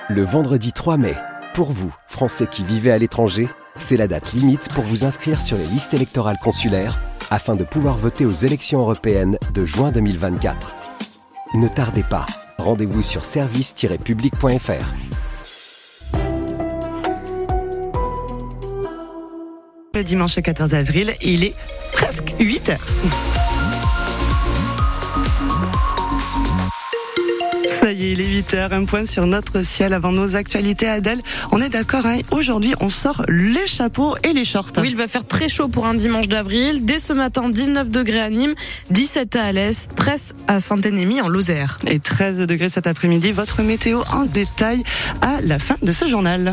Le vendredi 3 mai, pour vous, Français qui vivez à l'étranger, c'est la date limite pour vous inscrire sur les listes électorales consulaires afin de pouvoir voter aux élections européennes de juin 2024. Ne tardez pas, rendez-vous sur service-public.fr. Le dimanche 14 avril, il est presque 8h. Ça y est, il est 8h, un point sur notre ciel avant nos actualités. Adèle, on est d'accord, hein, aujourd'hui on sort les chapeaux et les shorts. Oui, il va faire très chaud pour un dimanche d'avril. Dès ce matin, 19 degrés à Nîmes, 17 à Alès, 13 à Saint-Énémy en Lozère. Et 13 degrés cet après-midi. Votre météo en détail à la fin de ce journal.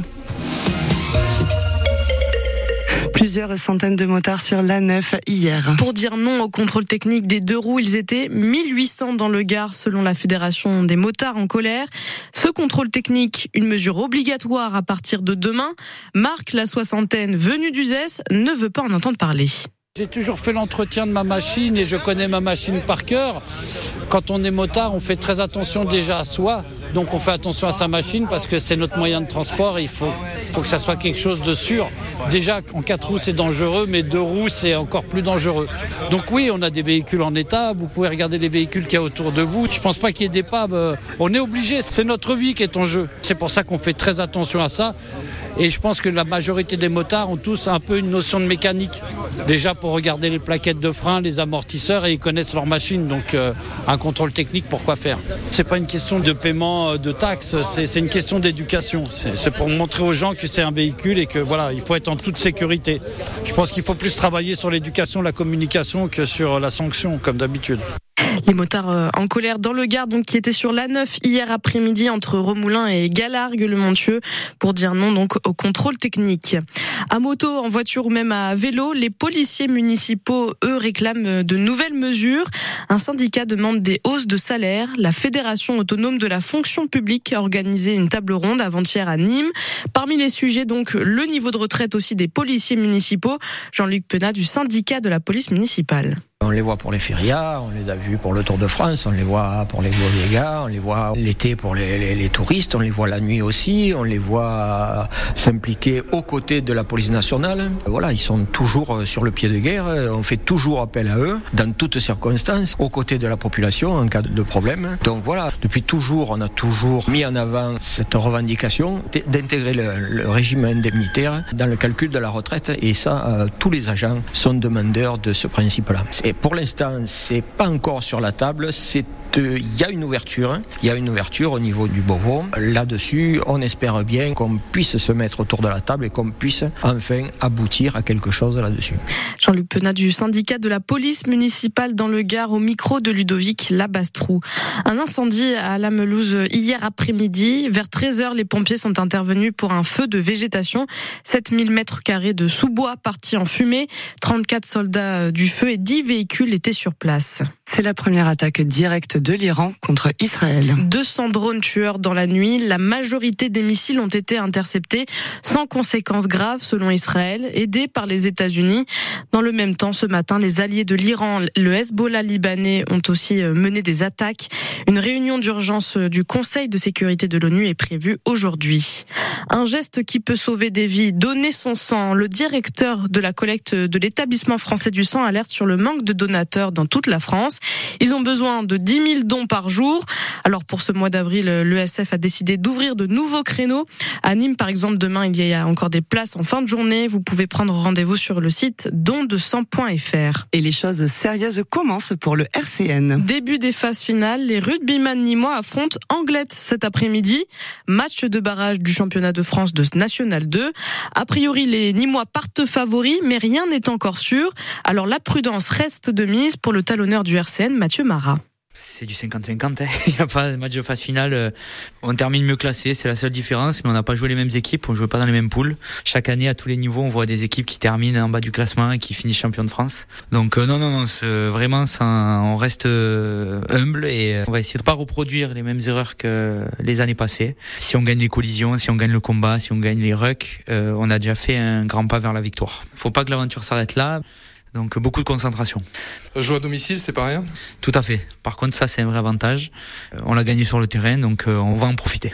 Plusieurs centaines de motards sur l'A9 hier. Pour dire non au contrôle technique des deux roues, ils étaient 1800 dans le Gard selon la Fédération des motards en colère. Ce contrôle technique, une mesure obligatoire à partir de demain. Marc, la soixantaine, venue d'Uzès, ne veut pas en entendre parler. J'ai toujours fait l'entretien de ma machine et je connais ma machine par cœur. Quand on est motard, on fait très attention déjà à soi. Donc on fait attention à sa machine parce que c'est notre moyen de transport et il faut que ça soit quelque chose de sûr. Déjà, en 4 roues, c'est dangereux, mais 2 roues, c'est encore plus dangereux. Donc oui, on a des véhicules en état. Vous pouvez regarder les véhicules qu'il y a autour de vous. Je pense pas qu'il y ait d'épave. On est obligé. C'est notre vie qui est en jeu. C'est pour ça qu'on fait très attention à ça. Et je pense que la majorité des motards ont tous un peu une notion de mécanique. Déjà pour regarder les plaquettes de frein, les amortisseurs, et ils connaissent leur machine. Donc un contrôle technique, pourquoi faire ? C'est pas une question de paiement de taxes, c'est une question d'éducation. C'est pour montrer aux gens que c'est un véhicule et que voilà, il faut être en toute sécurité. Je pense qu'il faut plus travailler sur l'éducation, la communication que sur la sanction, comme d'habitude. Les motards en colère dans le Gard, donc qui étaient sur l'A9 hier après-midi entre Remoulins et Galargues-le-Montieux pour dire non donc au contrôle technique. À moto, en voiture ou même à vélo, les policiers municipaux, eux, réclament de nouvelles mesures. Un syndicat demande des hausses de salaire. La Fédération autonome de la fonction publique a organisé une table ronde avant-hier à Nîmes. Parmi les sujets, donc, le niveau de retraite aussi des policiers municipaux. Jean-Luc Penat du syndicat de la police municipale. On les voit pour les férias, on les a vus pour le Tour de France, on les voit pour les Gauliega, on les voit l'été pour les touristes, on les voit la nuit aussi, on les voit s'impliquer aux côtés de la police nationale. Voilà, ils sont toujours sur le pied de guerre, on fait toujours appel à eux, dans toutes circonstances, aux côtés de la population en cas de problème. Donc voilà, depuis toujours, on a toujours mis en avant cette revendication d'intégrer le régime indemnitaire dans le calcul de la retraite, et ça, tous les agents sont demandeurs de ce principe-là. Et pour l'instant, c'est pas encore sur la table. Il y a une ouverture au niveau du Beauvau. Là-dessus, on espère bien qu'on puisse se mettre autour de la table et qu'on puisse enfin aboutir à quelque chose là-dessus. Jean-Luc Penat du syndicat de la police municipale dans le Gard au micro de Ludovic Labastrou. Un incendie à la Melouse hier après-midi. Vers 13h, les pompiers sont intervenus pour un feu de végétation. 7000 mètres carrés de sous-bois partis en fumée. 34 soldats du feu et 10 véhicules étaient sur place. C'est la première attaque directe de l'Iran contre Israël. 200 drones tueurs dans la nuit. La majorité des missiles ont été interceptés sans conséquences graves selon Israël, aidés par les États-Unis. Dans le même temps, ce matin, les alliés de l'Iran, le Hezbollah libanais, ont aussi mené des attaques. Une réunion d'urgence du Conseil de sécurité de l'ONU est prévue aujourd'hui. Un geste qui peut sauver des vies, donner son sang. Le directeur de la collecte de l'établissement français du sang alerte sur le manque de donateurs dans toute la France. Ils ont besoin de 10 000 dons par jour. Alors pour ce mois d'avril, l'ESF a décidé d'ouvrir de nouveaux créneaux. À Nîmes, par exemple, demain, il y a encore des places en fin de journée. Vous pouvez prendre rendez-vous sur le site dondesang.fr. Et les choses sérieuses commencent pour le RCN. Début des phases finales, les rugbyman nîmois affrontent Anglet cet après-midi. Match de barrage du championnat de France de National 2. A priori, les Nîmois partent favoris, mais rien n'est encore sûr. Alors la prudence reste de mise pour le talonneur du RCN, Mathieu Marat. C'est du 50-50, hein. Il n'y a pas de match de phase finale. On termine mieux classé, c'est la seule différence, mais on n'a pas joué les mêmes équipes, on ne joue pas dans les mêmes poules. Chaque année, à tous les niveaux, on voit des équipes qui terminent en bas du classement et qui finissent champions de France. Donc non, vraiment, on reste humble et on va essayer de pas reproduire les mêmes erreurs que les années passées. Si on gagne les collisions, si on gagne le combat, si on gagne les rucks, on a déjà fait un grand pas vers la victoire. Faut pas que l'aventure s'arrête là. Donc beaucoup de concentration. Jouer à domicile, c'est pas rien ? Tout à fait. Par contre, ça, c'est un vrai avantage. On l'a gagné sur le terrain, donc on va en profiter. Ouais,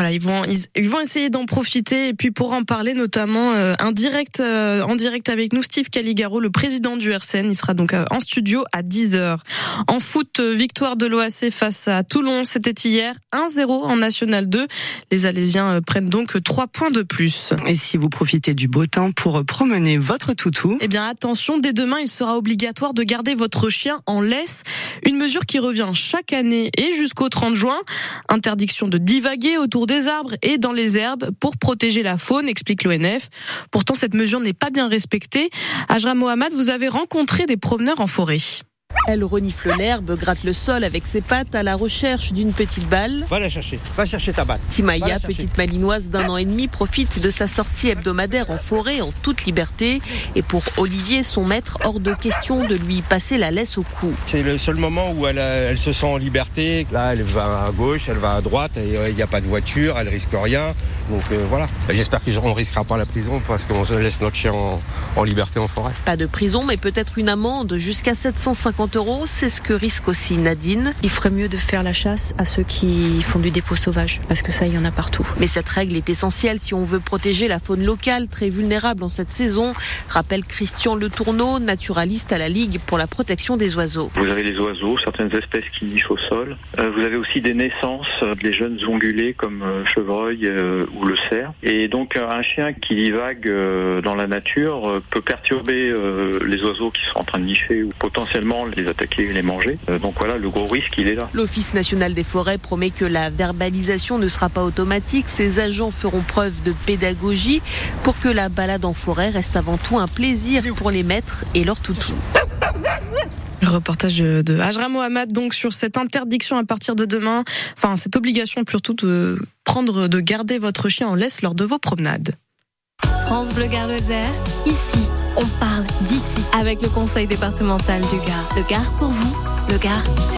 Voilà, ils vont essayer d'en profiter. Et puis pour en parler notamment en direct avec nous, Steve Caligaro, le président du RCN. Il sera donc en studio à 10h. En foot, victoire de l'OAC face à Toulon. C'était hier 1-0 en National 2. Les Alésiens prennent donc 3 points de plus. Et si vous profitez du beau temps pour promener votre toutou, eh bien attention, dès demain, il sera obligatoire de garder votre chien en laisse. Une mesure qui revient chaque année et jusqu'au 30 juin. Interdiction de divaguer autour des arbres et dans les herbes pour protéger la faune, explique l'ONF. Pourtant, cette mesure n'est pas bien respectée. Ajra Mohamed, vous avez rencontré des promeneurs en forêt. Elle renifle l'herbe, gratte le sol avec ses pattes à la recherche d'une petite balle. Va chercher ta balle. Timaïa, petite malinoise d'1 an et demi, profite de sa sortie hebdomadaire en forêt en toute liberté. Et pour Olivier, son maître, hors de question de lui passer la laisse au cou. C'est le seul moment où elle se sent en liberté. Là, elle va à gauche, elle va à droite, il n'y a pas de voiture, elle risque rien. Donc voilà. J'espère qu'on ne risquera pas la prison parce qu'on laisse notre chien en liberté en forêt. Pas de prison, mais peut-être une amende jusqu'à 750 €. C'est ce que risque aussi Nadine. Il ferait mieux de faire la chasse à ceux qui font du dépôt sauvage, parce que ça, il y en a partout. Mais cette règle est essentielle si on veut protéger la faune locale, très vulnérable en cette saison, rappelle Christian Le Tourneau, naturaliste à la Ligue pour la protection des oiseaux. Vous avez les oiseaux, certaines espèces qui nichent au sol. Vous avez aussi des naissances, des jeunes ongulés comme chevreuil ou le cerf. Et donc un chien qui divague dans la nature peut perturber les oiseaux qui sont en train de nicher ou potentiellement les attaquer et les manger. Donc voilà, le gros risque, il est là. L'Office national des forêts promet que la verbalisation ne sera pas automatique. Ses agents feront preuve de pédagogie pour que la balade en forêt reste avant tout un plaisir pour les maîtres et leurs toutous. Le reportage de Ajra Mohamed donc sur cette interdiction à partir de demain, enfin cette obligation plutôt de garder votre chien en laisse lors de vos promenades. France Bleu Gard Lozère, ici, on parle d'ici avec le conseil départemental du Gard. Le Gard pour vous, le Gard